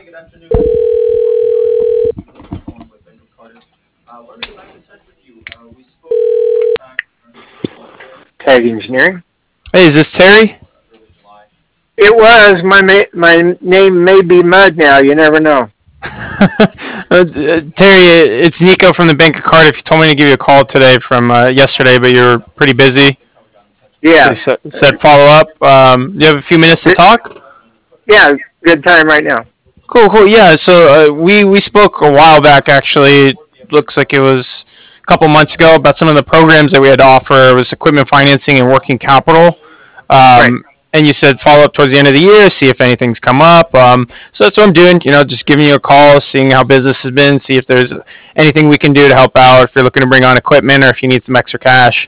Tag Engineering. Hey, is this Terry? It was my name may be Mud now. You never know. Terry, it's Nico from the Bank of Cardiff. You told me to give you a call today from yesterday, but you were pretty busy. So Yeah, you said follow up. You have a few minutes to talk? yeah, good time right now. Cool, cool. Yeah, so we spoke a while back, actually. It looks like it was a couple months ago about some of the programs that we had to offer. It was equipment financing and working capital. Right. And you said follow up towards the end of the year, see if anything's come up. So that's what I'm doing. Just giving you a call, seeing how business has been, see if there's anything we can do to help out. If you're looking to bring on equipment, or if you need some extra cash.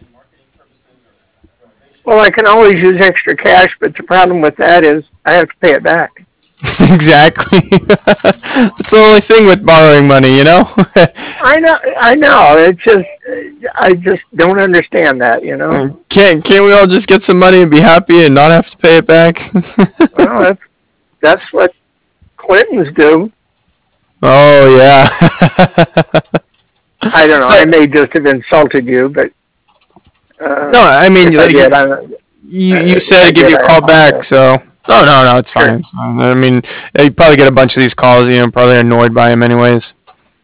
Well, I can always use extra cash, but the problem with that is I have to pay it back. Exactly. That's the only thing with borrowing money. I know, I know. I just don't understand that. Can't we all just get some money and be happy and not have to pay it back? Well, that's what Clintons do. Oh yeah. I don't know. I may just have insulted you, but No, I mean, if I like, did, you if said I to give did, you a I call back, apologize. so no, it's Sure. fine. It's fine. I mean, you probably get a bunch of these calls. Probably annoyed by them anyways.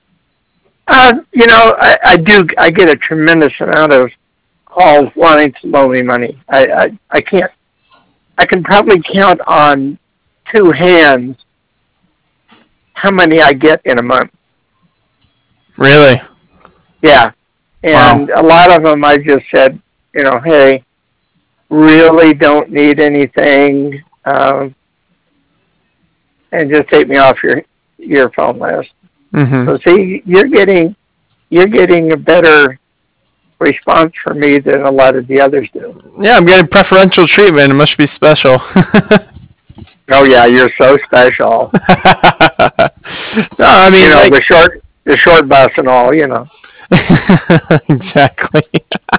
I do. I get a tremendous amount of calls wanting to loan me money. I can't. I can probably count on two hands how many I get in a month. Really? Yeah, Wow. and a lot of them I just said, hey, really don't need anything, and just take me off your phone list. Mhm. So see, you're getting a better response from me than a lot of the others do. Yeah, I'm getting preferential treatment. It must be special. Oh yeah, you're so special. No, I You mean, know like, the short bus and all. exactly.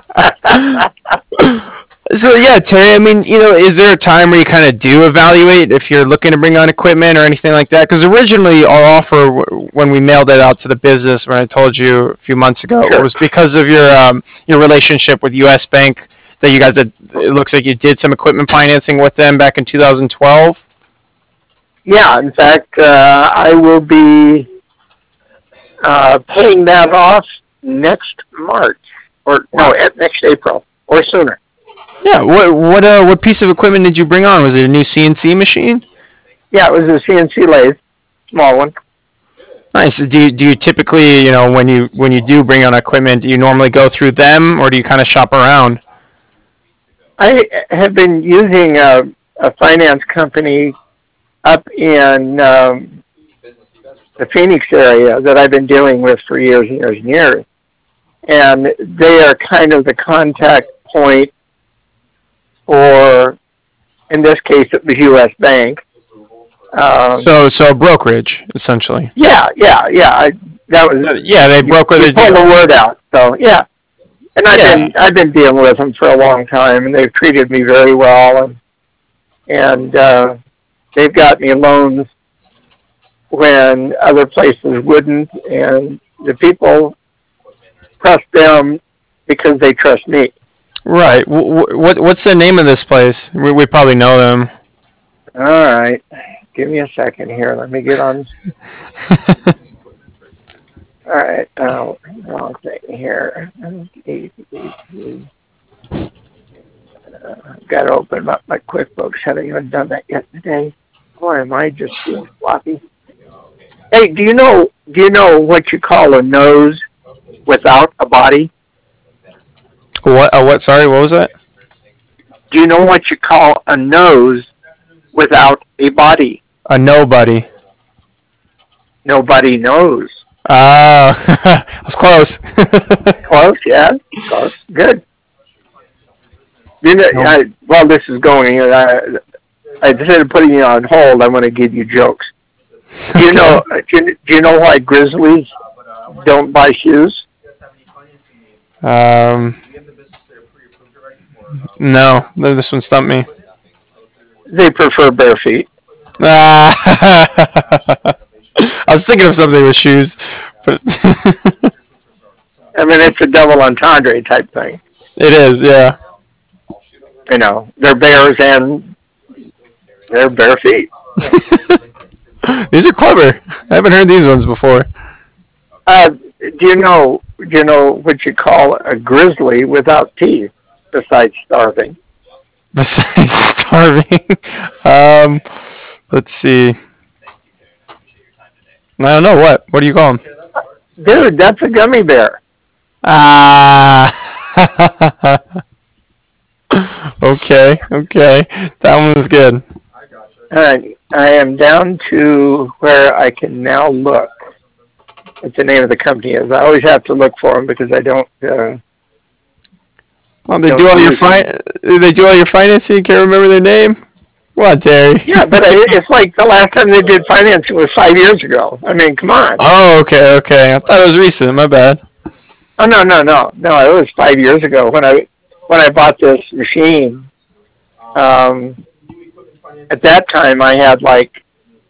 So yeah, Terry. I mean, is there a time where you kind of do evaluate if you're looking to bring on equipment or anything like that? Because originally our offer, when we mailed it out to the business, when I told you a few months ago, Sure. was because of your relationship with U.S. Bank that you guys had. It looks like you did some equipment financing with them back in 2012. Yeah. In fact, I will be paying that off next March, or no, Wow. next April or sooner. Yeah. What piece of equipment did you bring on? Was it a new CNC machine? Yeah, it was a CNC lathe, small one. Nice. Do you typically, when you do bring on equipment, do you normally go through them, or do you kind of shop around? I have been using a finance company up in the Phoenix area that I've been dealing with for years and years and years. And they are kind of the contact point for, in this case, it was U.S. Bank. So a brokerage essentially. Yeah. That was Yeah, they broker you the pull the deal. word out. So yeah, and I've Yeah. been I've been dealing with them for a long time, and they've treated me very well, and they've got me loans when other places wouldn't, and the people trust them because they trust me. Right. What's the name of this place? We probably know them. All right, give me a second here. Let me get on. All right, wrong thing here. I've got to open up my QuickBooks. Haven't even done that yet today. Boy, am I just being sloppy. Hey, do you know what you call a nose without a body? What? What? Sorry. What was that? Do you know what you call a nose without a body? A nobody. Nobody knows. I was close. Close, yeah, close. Good. No. Well, this is going. Instead of putting you on hold, I want to give you jokes. Do you Okay. know? Do you know why grizzlies don't buy shoes? Um. No. This one stumped me. They prefer bare feet. Ah. I was thinking of something with shoes, but I mean, it's a double entendre type thing. it is, yeah. They're bears and they're bare feet. These are clever. I haven't heard these ones before. Do you know what you call a grizzly without teeth besides starving? Besides starving, um, let's see. I don't know what. What do you call them? Dude, that's a gummy bear. Ah. Okay. That one was good. I am down to where I can now look what the name of the company is. I always have to look for them because I don't. Well, they do all your They do all your financing. You can't remember their name. What, Terry? Yeah, but it's like the last time they did financing was 5 years ago. I mean, come on. Oh, okay. I thought it was recent. My bad. Oh no! It was 5 years ago when I bought this machine. At that time, I had like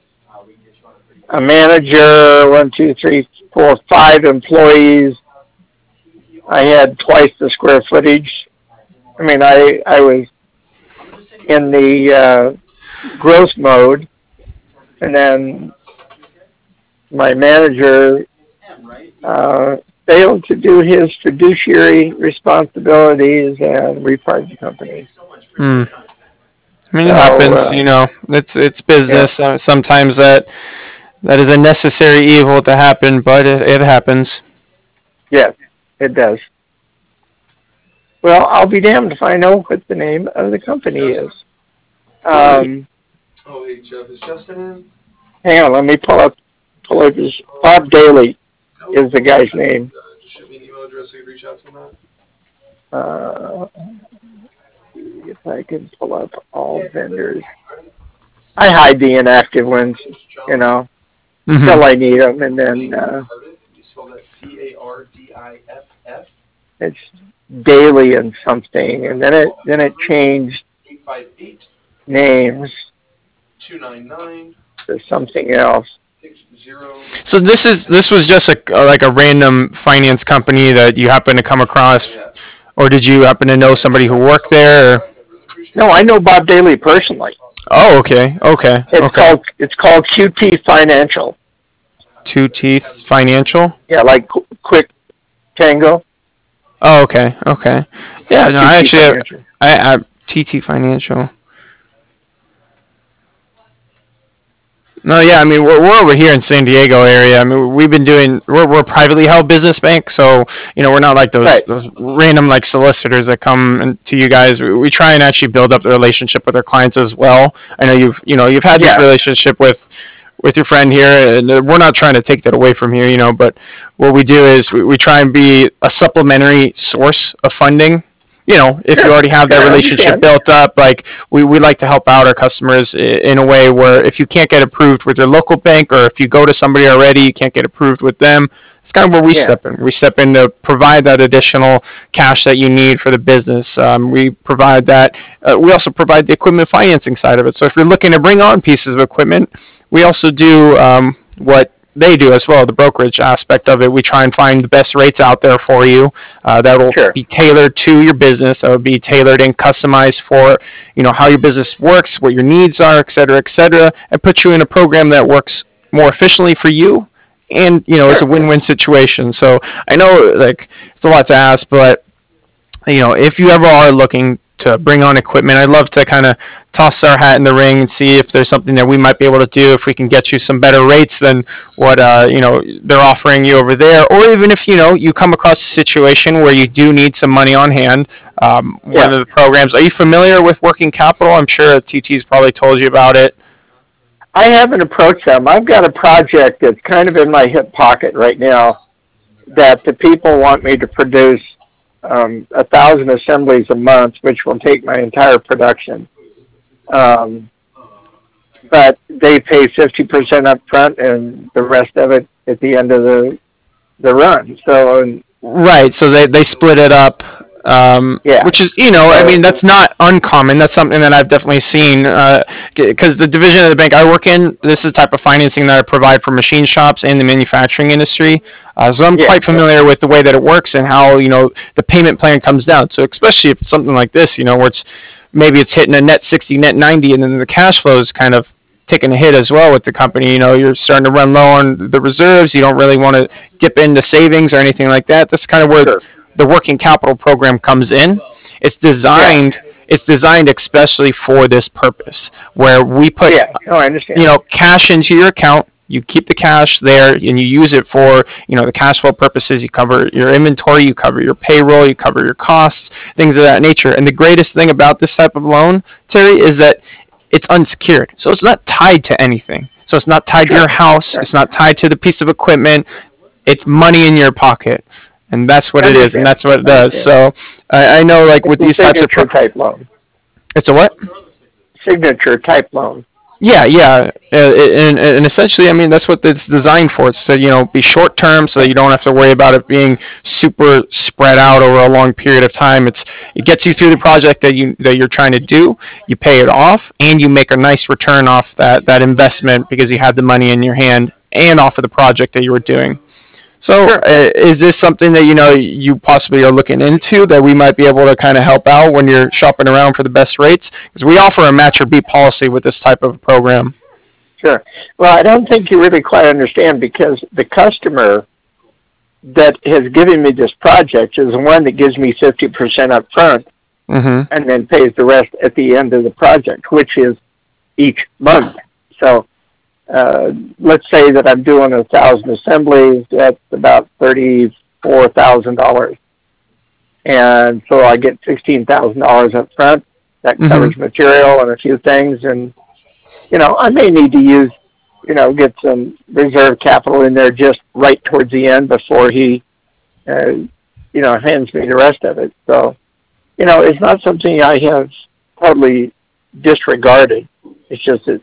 a manager, 1, 2, 3, 4, 5 employees. I had twice the square footage. I mean, I was in the growth mode, and then my manager uh, failed to do his fiduciary responsibilities and repried the company. Hmm. I mean, it So happens. It's yeah, business. Sometimes that is a necessary evil to happen, but it happens. yes, it does. Well, I'll be damned if I know what the name of the company is. Um, Hang on, let me pull up his Bob Daly is the guy's name. Uh, if I can pull up all vendors, I hide the inactive ones, you know, Hmm. till I need them, and then it's Daily and something, and then it changed names to something else. So this was just like a random finance company that you happen to come across, or did you happen to know somebody who worked there? Or? No, I know Bob Daly personally. Oh, okay. It's called QT Financial. Two Teeth Financial. Yeah, like Quick Tango. Oh, okay. Yeah, Yeah, no, I QT actually Financial. I TT Financial. No, yeah, I mean we're over here in San Diego area. I mean we've been doing we're a privately held business bank, so we're not like those Right. those random like solicitors that come to you guys. We try and actually build up the relationship with our clients as well. I know you've had this Yeah. relationship with your friend here, and we're not trying to take that away from here, but what we do is we try and be a supplementary source of funding. If you Sure. already have that Sure. I relationship understand. built up, like we like to help out our customers in a way where if you can't get approved with your local bank, or if you go to somebody already, you can't get approved with them. It's kind of where we Yeah. step in. We step in to provide that additional cash that you need for the business. We provide that. We also provide the equipment financing side of it. So if you're looking to bring on pieces of equipment, we also do what they do as well, the brokerage aspect of it. We try and find the best rates out there for you that will Sure. be tailored to your business, that will be tailored and customized for how your business works, what your needs are, et cetera, and put you in a program that works more efficiently for you, and it's a Sure. win-win situation. So I know like it's a lot to ask, but if you ever are looking to bring on equipment, I'd love to kind of toss our hat in the ring and see if there's something that we might be able to do, if we can get you some better rates than what they're offering you over there, or even if you come across a situation where you do need some money on hand. One Yeah. of the programs. Are you familiar with working capital? I'm sure TT's probably told you about it. I haven't approached them. I've got a project that's kind of in my hip pocket right now that the people want me to produce 1,000 assemblies a month, which will take my entire production. Um, but they pay 50% up front and the rest of it at the end of the run. So Right. So they split it up. Yeah. Which is, I mean, that's not uncommon. That's something that I've definitely seen. Because the division of the bank I work in, this is the type of financing that I provide for machine shops and the manufacturing industry. So I'm quite familiar with the way that it works and how, the payment plan comes down. So especially if it's something like this, where maybe it's hitting a net 60, net 90, and then the cash flow is kind of taking a hit as well with the company. You're starting to run low on the reserves. You don't really want to dip into savings or anything like that. That's kind of where the working capital program comes in. It's designed. Yeah. It's designed especially for this purpose, where we put, I understand. Cash into your account. You keep the cash there, and you use it for, the cash flow purposes. You cover your inventory, you cover your payroll, you cover your costs, things of that nature. And the greatest thing about this type of loan, Terry, is that it's unsecured, so it's not tied to anything. So it's not tied to your house. It's not tied to the piece of equipment. It's money in your pocket. And that's what it is, and that's what it does. So I know, like, with these types of type loan. It's a what? Signature type loan. Yeah. And essentially, I mean, that's what it's designed for. It's to, be short term, so that you don't have to worry about it being super spread out over a long period of time. It gets you through the project that you're trying to do. You pay it off, and you make a nice return off that investment because you had the money in your hand and off of the project that you were doing. So, is this something that you possibly are looking into that we might be able to kind of help out when you're shopping around for the best rates? Because we offer a match or beat policy with this type of program. Sure. Well, I don't think you really quite understand, because the customer that has given me this project is the one that gives me 50% up front, and then pays the rest at the end of the project, which is each month. So, let's say that I'm doing 1,000 assemblies. That's about $34,000, and so I get $16,000 up front. That covers material and a few things, and I may need to use, get some reserve capital in there just right towards the end before he, hands me the rest of it. So, it's not something I have totally disregarded. It's just that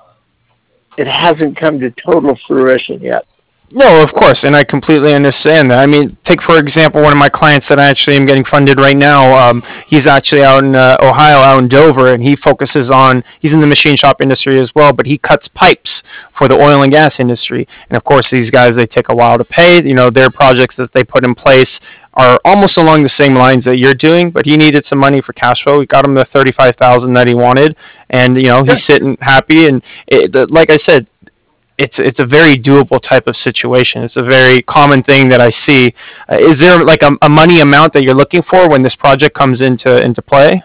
it hasn't come to total fruition yet. No, of course, and I completely understand that. I mean, take for example one of my clients that I actually am getting funded right now. He's actually out in Ohio, out in Dover, and he's in the machine shop industry as well, but he cuts pipes for the oil and gas industry. And of course, these guys, they take a while to pay. Their projects that they put in place are almost along the same lines that you're doing, but he needed some money for cash flow. We got him the $35,000 that he wanted, and he's sitting happy. And like I said, it's a very doable type of situation. It's a very common thing that I see. Is there like a money amount that you're looking for when this project comes into play?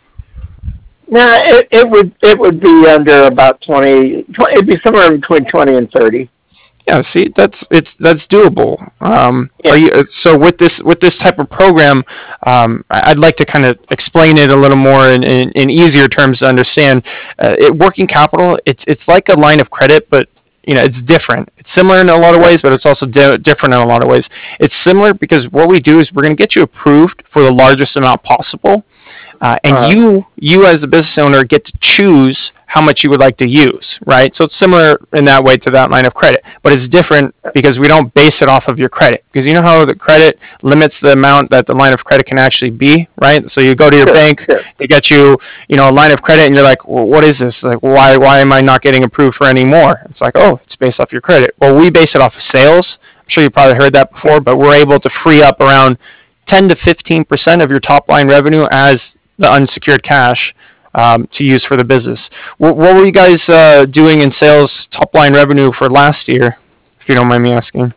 No, it would be under about 20. It'd be somewhere between 20 and 30. Yeah, see, that's doable. So with this type of program, I'd like to kind of explain it a little more in easier terms to understand. Working capital, it's like a line of credit, but it's different. It's similar in a lot of ways, but it's also different in a lot of ways. It's similar because what we do is we're going to get you approved for the largest amount possible, and you as a business owner get to choose how much you would like to use, right? So it's similar in that way to that line of credit, but it's different because we don't base it off of your credit. Because you know how the credit limits the amount that the line of credit can actually be, right? So you go to your bank, they get you, a line of credit, and you're like, well, what is this? Like, why am I not getting approved for any more? It's like, oh, it's based off your credit. Well, we base it off of sales. I'm sure you probably heard that before, but we're able to free up around 10 to 15% of your top line revenue as the unsecured cash to use for the business. What were you guys doing in sales top line revenue for last year, if you don't mind me asking?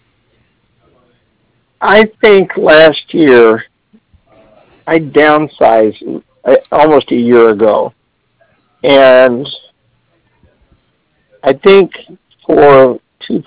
I think last year I downsized almost a year ago, and I think for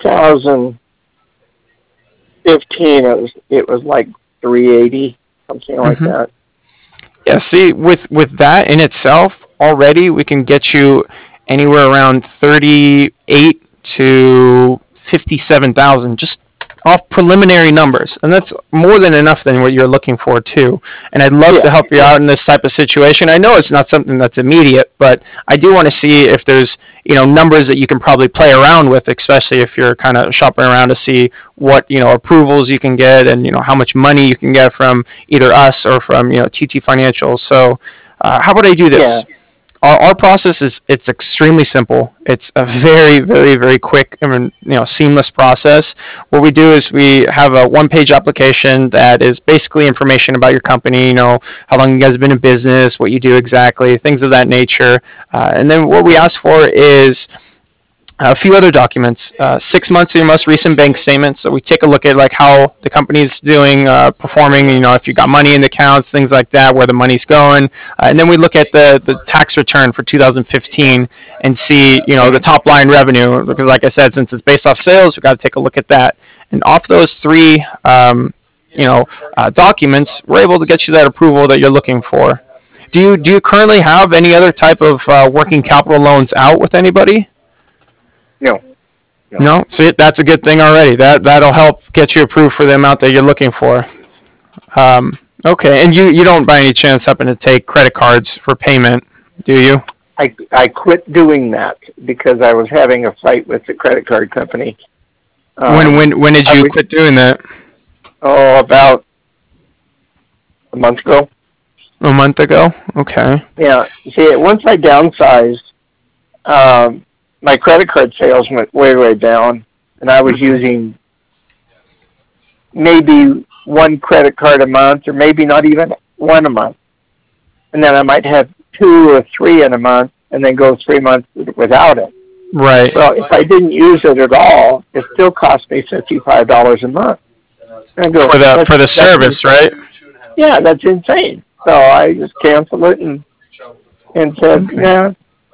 2015 it was like 380, something like that. Yeah, see, with that in itself, already we can get you anywhere around 38 to 57,000 just off preliminary numbers, and that's more than enough than what you're looking for too. And I'd love to help you out in this type of situation. I know it's not something that's immediate, but I do want to see if there's numbers that you can probably play around with, especially if you're kind of shopping around to see what approvals you can get, and how much money you can get from either us or from TT Financial. So how about I do this? Yeah. Our process it's extremely simple. It's a very, very, very quick and seamless process. What we do is we have a one-page application that is basically information about your company. How long you guys have been in business, what you do exactly, things of that nature. And then what we ask for is a few other documents, 6 months of your most recent bank statements. So we take a look at like how the company's doing, performing. If you got money in the accounts, things like that, where the money's going, and then we look at the tax return for 2015 and see the top line revenue. Because like I said, since it's based off sales, we got to take a look at that. And off those three, documents, we're able to get you that approval that you're looking for. Do you currently have any other type of working capital loans out with anybody? No. No, see, that's a good thing already. That'll help get you approved for the amount that you're looking for. Okay, and you don't by any chance happen to take credit cards for payment, do you? I quit doing that because I was having a fight with the credit card company. When did you quit doing that? Oh, about a month ago. A month ago. Okay. Yeah. See, once I downsized, my credit card sales went way, way down, and I was using maybe one credit card a month, or maybe not even one a month. And then I might have 2 or 3 in a month, and then go 3 months without it. Right. Well, if I didn't use it at all, it still cost me $55 a month. And I go, for the service, right? Yeah, that's insane. So I just canceled it and said, yeah,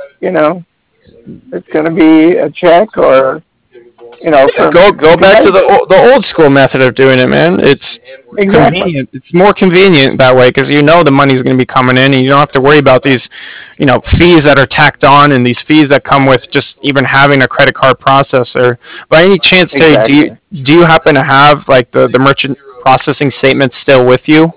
it's going to be a check or, go back to the old school method of doing it, man. It's convenient. It's more convenient that way because the money's going to be coming in, and you don't have to worry about these, fees that are tacked on and these fees that come with just even having a credit card processor. By any chance, Terry, do you happen to have like the merchant processing statement still with you?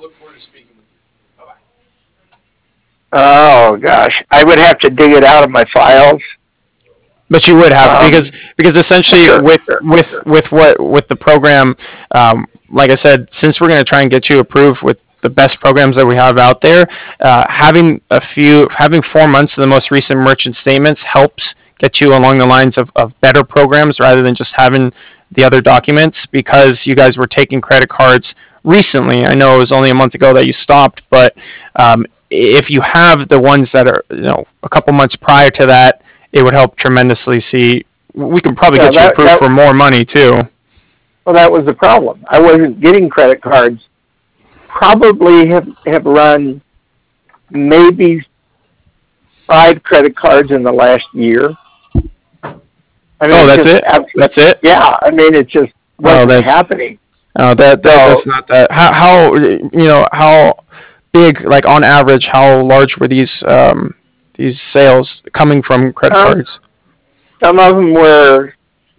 Oh gosh, I would have to dig it out of my files. But you would have because essentially with the program, like I said, since we're going to try and get you approved with the best programs that we have out there, having 4 months of the most recent merchant statements helps get you along the lines of better programs rather than just having the other documents, because you guys were taking credit cards recently. I know it was only a month ago that you stopped, but if you have the ones that are a couple months prior to that, it would help tremendously. See, we can probably get you approved for more money too. Well, that was the problem. I wasn't getting credit cards. Probably have run maybe 5 credit cards in the last year. I mean, that's it. That's it. Yeah, I mean, it just wasn't happening. Oh, that's not that. How big, like on average, how large were these sales coming from credit cards? Some of them were.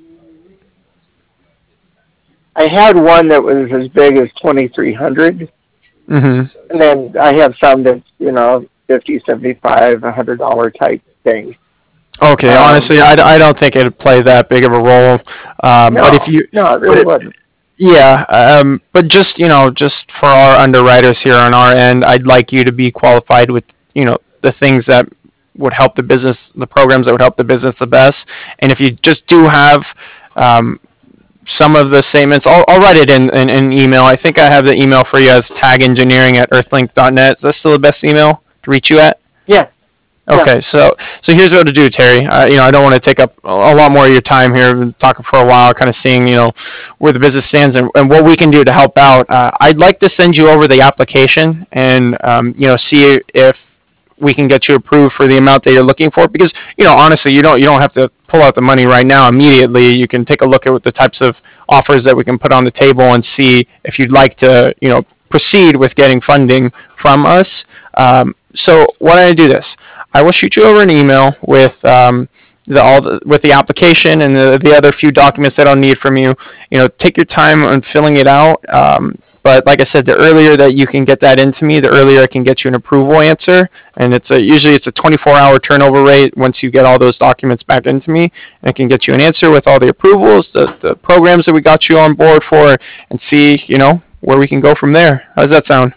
I had one that was as big as 2,300, and then I have some that's $50, $75, $100 type things. Okay, honestly, I don't think it'd play that big of a role. But if you it really wouldn't. Yeah, but just for our underwriters here on our end, I'd like you to be qualified with the things that would help the business, the programs that would help the business the best. And if you just do have some of the statements, I'll write it in an email. I think I have the email for you as tagengineering@earthlink.net. Is that still the best email to reach you at? Yeah. Okay, yeah. So here's what to do, Terry. I don't want to take up a lot more of your time here. We've been talking for a while, kind of seeing, where the business stands and what we can do to help out. I'd like to send you over the application and, see if we can get you approved for the amount that you're looking for. Because, honestly, you don't have to pull out the money right now immediately. You can take a look at what the types of offers that we can put on the table and see if you'd like to, proceed with getting funding from us. So why don't I do this? I will shoot you over an email with, with the application and the other few documents that I'll need from you. Take your time on filling it out. But like I said, the earlier that you can get that into me, the earlier I can get you an approval answer. And usually it's a 24-hour turnover rate once you get all those documents back into me. And I can get you an answer with all the approvals, the programs that we got you on board for, and see, where we can go from there. How does that sound?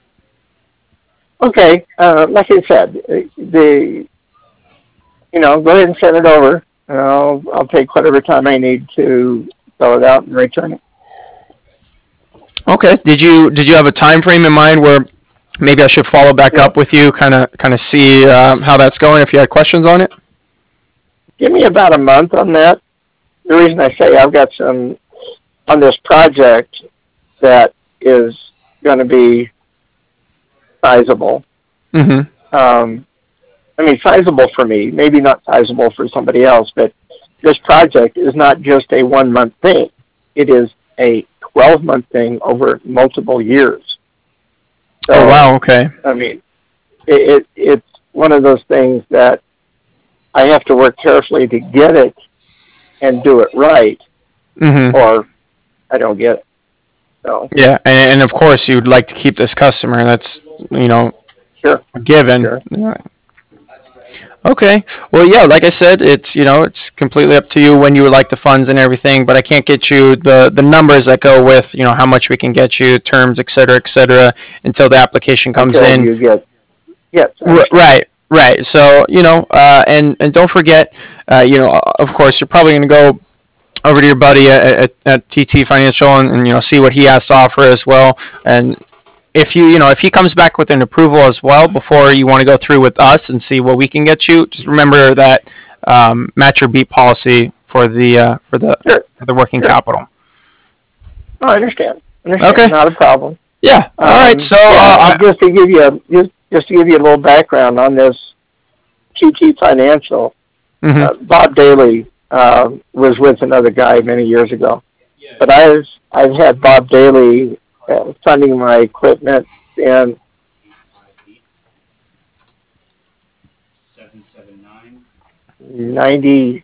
Okay. Like I said, go ahead and send it over. And I'll take whatever time I need to fill it out and return it. Okay. Did you have a time frame in mind where maybe I should follow back up with you, kind of see how that's going? If you had questions on it. Give me about a month on that. The reason I say I've got some on this project that is going to be sizable. Mm-hmm. Sizable for me, maybe not sizable for somebody else, but this project is not just a 1 month thing. It is a 12-month thing over multiple years. So, oh, wow. Okay. It's one of those things that I have to work carefully to get it and do it right, mm-hmm. or I don't get it. So yeah, and of course you'd like to keep this customer. That's sure. given. Sure. Okay. Well, yeah, like I said, it's completely up to you when you would like the funds and everything, but I can't get you the numbers that go with, how much we can get you, terms, et cetera, until the application comes in. You get, yes. Right. So, and don't forget, of course, you're probably going to go over to your buddy at TT Financial and see what he has to offer as well. And if he comes back with an approval as well before you want to go through with us and see what we can get you, just remember that match or beat policy for the working capital. Oh, I understand. Okay, not a problem. Yeah. All right. So just to give you a little background on this TT Financial, mm-hmm. Bob Daly was with another guy many years ago, but I've had Bob Daly funding my equipment in 96.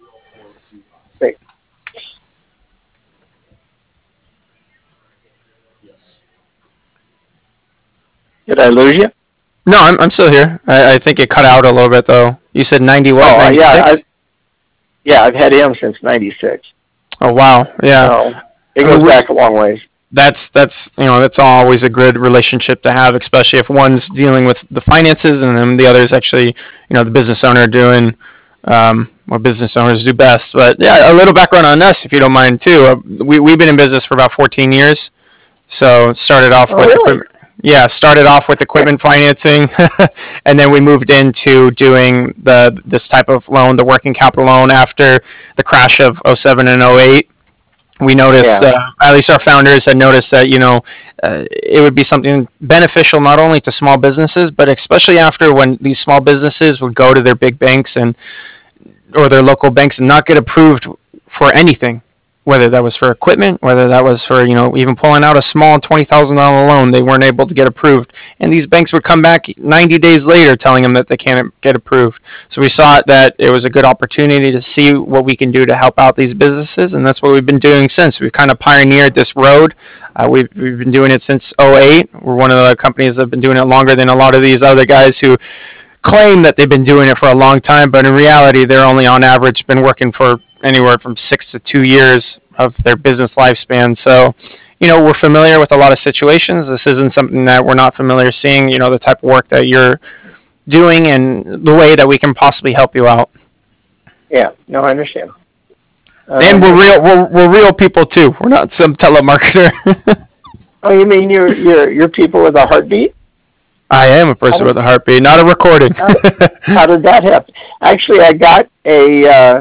Did I lose you? No, I'm still here. I think it cut out a little bit though. You said 90 what? Oh, 96? I've had him since 96. Oh wow, yeah. So it goes back a long ways. That's always a good relationship to have, especially if one's dealing with the finances and then the other is actually the business owner doing what business owners do best. But yeah, a little background on us, if you don't mind too. We've been in business for about 14 years, so started off with equipment. Yeah, started off with equipment financing, and then we moved into doing this type of loan, the working capital loan, after the crash of 07 and 08. We noticed, at least our founders had noticed that, it would be something beneficial not only to small businesses, but especially after when these small businesses would go to their big banks or their local banks and not get approved for anything, whether that was for equipment, whether that was for, even pulling out a small $20,000 loan, they weren't able to get approved. And these banks would come back 90 days later telling them that they can't get approved. So we saw that it was a good opportunity to see what we can do to help out these businesses, and that's what we've been doing since. We've kind of pioneered this road. We've been doing it since 08. We're one of the companies that have been doing it longer than a lot of these other guys who claim that they've been doing it for a long time, but in reality, they're only on average been working for anywhere from 6 to 2 years of their business lifespan. So, we're familiar with a lot of situations. This isn't something that we're not familiar seeing, the type of work that you're doing and the way that we can possibly help you out. Yeah, no, I understand. And we're real people too. We're not some telemarketer. Oh, you mean you're people with a heartbeat? I am a person with a heartbeat, not a recording. How did that happen? Actually, I got a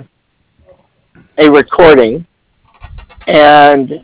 recording, and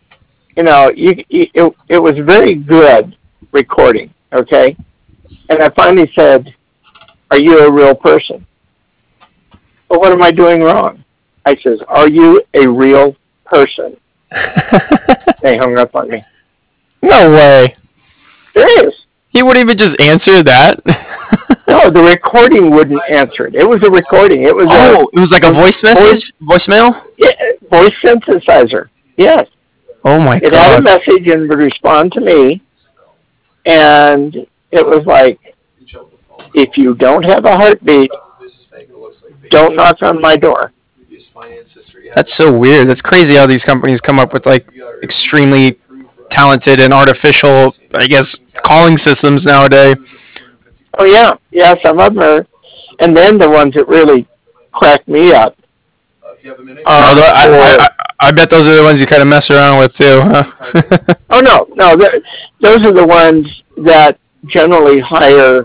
it was very good recording. Okay, and I finally said, "Are you a real person?" Well, what am I doing wrong? I says, "Are you a real person?" They hung up on me. No way. Serious. He wouldn't even just answer that. No, the recording wouldn't answer it. It was a recording. It was it was like a voice message, voicemail. voice synthesizer. Yes, Oh my it had a god. message and would respond to me, and it was like, if you don't have a heartbeat, don't knock on my door. That's so weird. That's crazy how these companies come up with like extremely talented and artificial, I guess, calling systems nowadays. Oh yeah, yeah. Some of them are, and then the ones that really crack me up Although are for. I bet those are the ones you kind of mess around with too, huh? Oh no, no. Those are the ones that generally hire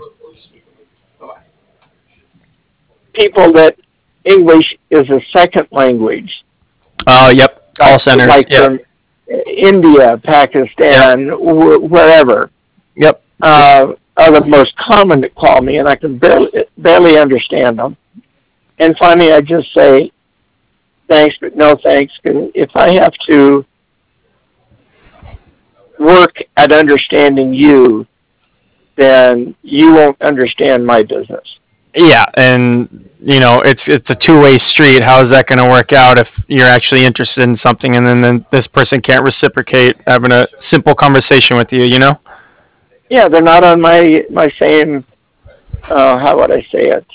people that English is a second language, Oh, yep. Call centers. like Yep. from India, Yep. Pakistan, wherever. Yep. Are the most common that call me, and I can barely understand them. And finally, I just say thanks, but no thanks. 'Cause if I have to work at understanding you, then you won't understand my business. Yeah, and it's a two-way street. How is that going to work out if you're actually interested in something and then this person can't reciprocate having a simple conversation with you? Yeah, they're not on my same. How would I say it?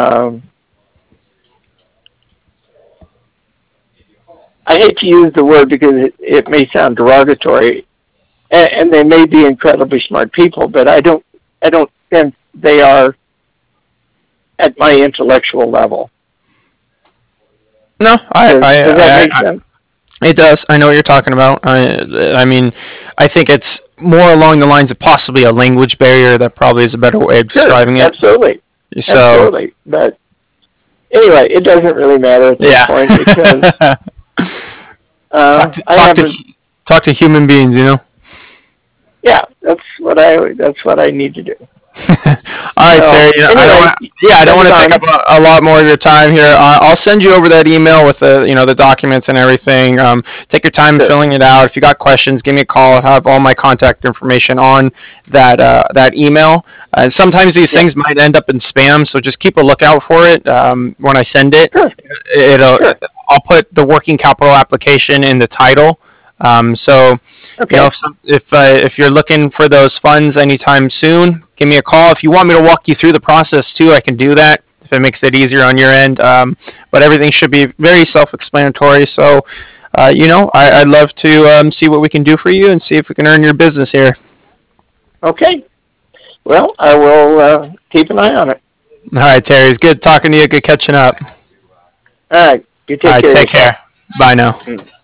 I hate to use the word because it may sound derogatory, and they may be incredibly smart people, but I don't think they are at my intellectual level. No, Does that make I sense? it does. I know what you're talking about. I mean, I think it's more along the lines of possibly a language barrier. That probably is a better way of Sure, describing it. absolutely, So, absolutely. But anyway, it doesn't really matter at this yeah. point because talk to I talk to haven't. talk to human beings. Yeah, that's what I need to do. All right, So Terry. I don't anyway, want. Yeah, I don't send want it to take up on. a lot more of your time here. I'll send you over that email with the documents and everything. Take your time Sure. filling it out. If you got questions, give me a call. I have all my contact information on that email. Sometimes these Yeah. things might end up in spam, so just keep a lookout for it when I send it. Sure. It'll. Sure. I'll put the working capital application in the title. So Okay. if you're looking for those funds anytime soon, give me a call. If you want me to walk you through the process too, I can do that if it makes it easier on your end. But everything should be very self-explanatory. So, I'd love to see what we can do for you and see if we can earn your business here. Okay. Well, I will keep an eye on it. All right, Terry. It's good talking to you. Good catching up. All right. You All take right, care of take yourself. care. Bye now. Mm.